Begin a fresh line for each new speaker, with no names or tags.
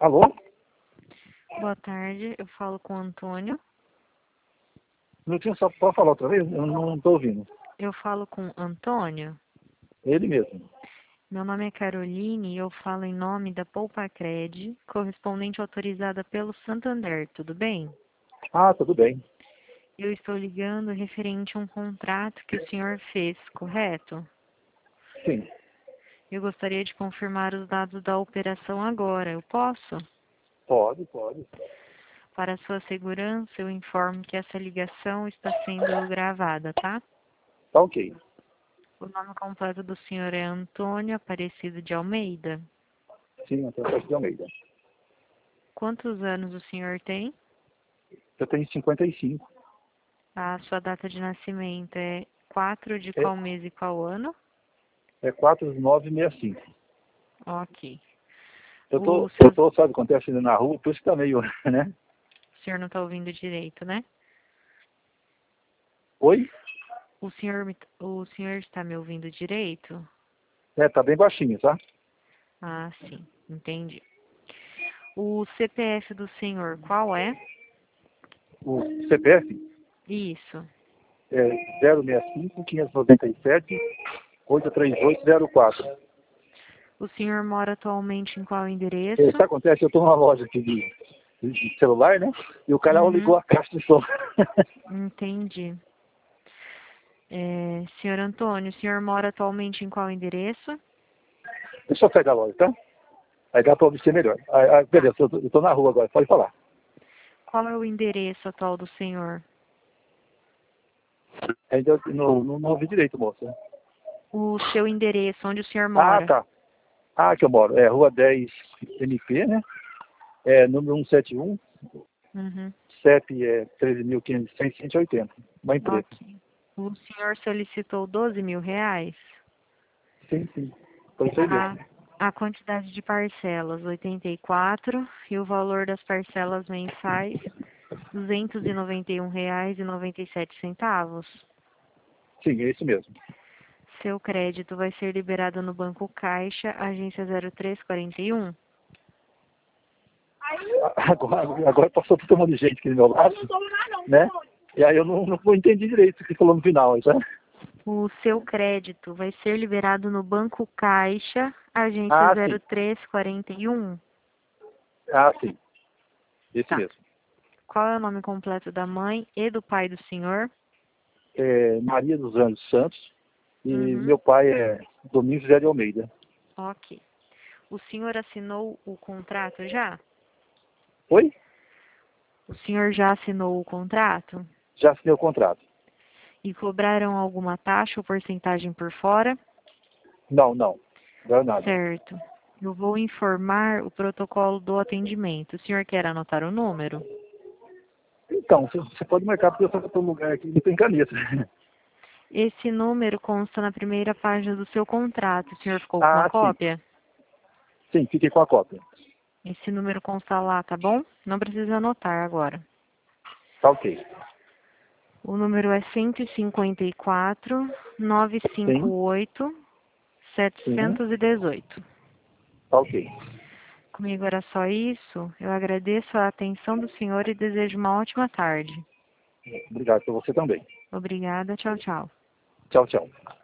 Alô?
Boa tarde, eu falo com o Antônio.
Não tinha só pode falar outra vez? Eu não estou ouvindo.
Eu falo com Antônio.
Ele mesmo.
Meu nome é Caroline e eu falo em nome da Poupacred, correspondente autorizada pelo Santander, tudo bem?
Ah, tudo bem.
Eu estou ligando referente a um contrato que o senhor fez, correto?
Sim,
Eu gostaria de confirmar os dados da operação agora, eu posso?
pode.
Para sua segurança, eu informo que essa ligação está sendo gravada, tá?
Tá ok.
O nome completo do senhor é Antônio Aparecido de Almeida.
Sim, Antônio Costa de Almeida.
Quantos anos o senhor tem?
Eu tenho 55.
A sua data de nascimento é 4 de
É,
qual mês e qual ano?
é 4965.
Ok.
Eu
O,
tô,
seu,
eu tô, sabe, acontece na rua, por isso que tá meio, né?
o senhor não está ouvindo direito, né?
Oi?
O senhor está me ouvindo direito?
É, tá bem baixinho, tá?
Ah, sim, entendi. O CPF do senhor, qual é?
O CPF
Isso.
é 065 597 83804.
O senhor mora atualmente em qual endereço?
Isso acontece, eu tô numa loja aqui de celular, né? E o cara ligou
Uhum,
a caixa de som.
entendi. Senhor Antônio, o senhor mora atualmente em qual endereço?
Deixa eu pegar a loja, tá? Aí dá pra obter melhor.
Tá.
Beleza, eu tô na rua agora, pode falar.
Qual é o endereço atual do senhor?
Ainda não ouvi direito, moça.
O seu endereço, onde o senhor
Ah,
mora?
tá. Ah, que eu moro. É Rua 10 MP, né? É número 171.
Uhum.
CEP é 13.500, uma empresa.
Ok. O senhor solicitou 12 mil reais?
Sim. Foi isso aí
A,
mesmo.
a quantidade de parcelas, 84, e o valor das parcelas mensais, R$ 291,97.
Sim, é isso mesmo.
Seu crédito vai ser liberado no Banco Caixa, agência 0341.
Agora passou todo mundo de gente aqui do meu lado, né? E aí eu não entendi direito o que falou no final, tá?
O seu crédito vai ser liberado no Banco Caixa, agência
Ah, sim.
0341.
Ah, sim. Esse
Tá.
mesmo.
Qual é o nome completo da mãe e do pai do senhor?
É Maria dos Anjos Santos. E
Uhum.
meu pai é Domingos José de Almeida.
Ok. O senhor assinou o contrato já?
Oi?
O senhor já assinou o contrato?
Já assinei o contrato.
E cobraram alguma taxa ou porcentagem por fora?
Não, não é nada.
Certo. Eu vou informar o protocolo do atendimento. O senhor quer anotar o número?
Então, você pode marcar porque eu estou no lugar aqui e não tem caneta.
Esse número consta na primeira página do seu contrato. O senhor ficou com uma
Ah, sim.
cópia?
Sim, fiquei com a cópia.
Esse número consta lá, tá bom? Não precisa anotar agora.
Tá ok.
O número é 154
Sim,
958
sim.
718.
Tá ok.
Comigo era só isso. Eu agradeço a atenção do senhor e desejo uma ótima tarde.
Obrigado por você também.
Obrigada. Tchau, tchau.
Tchau, tchau.